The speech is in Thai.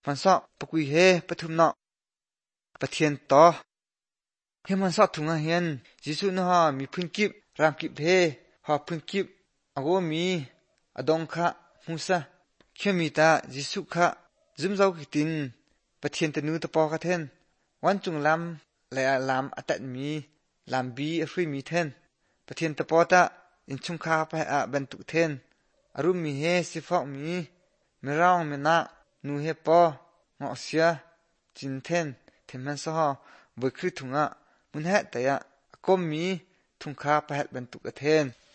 มันซอกปะกุยเฮปะทุมเนาะปะเทียนต่อเฮมันซอกถุงอาเฮียนยิสุนะฮะมีพื้นกิบรามกิบเฮฮอพื้นกิบอโกมีอดองคะมุสะเขมีตายิสุคะซึมเจ้ากิตินปะเทียนตะนูตะปอกะเทนวันจุงลำและลำอัตัดมีลำบีอฟรีมีเทนปะเทียนตะปอตะอินชุงคาไปอะบันตุเทนอรุมีเฮสิฟอกมีมรองมนะนูเฮปอเงาะเสียจินเทนเทมันซอเบคริทุงะมุนเฮตะยะกมมีทุงคาไปบันตุกะเทน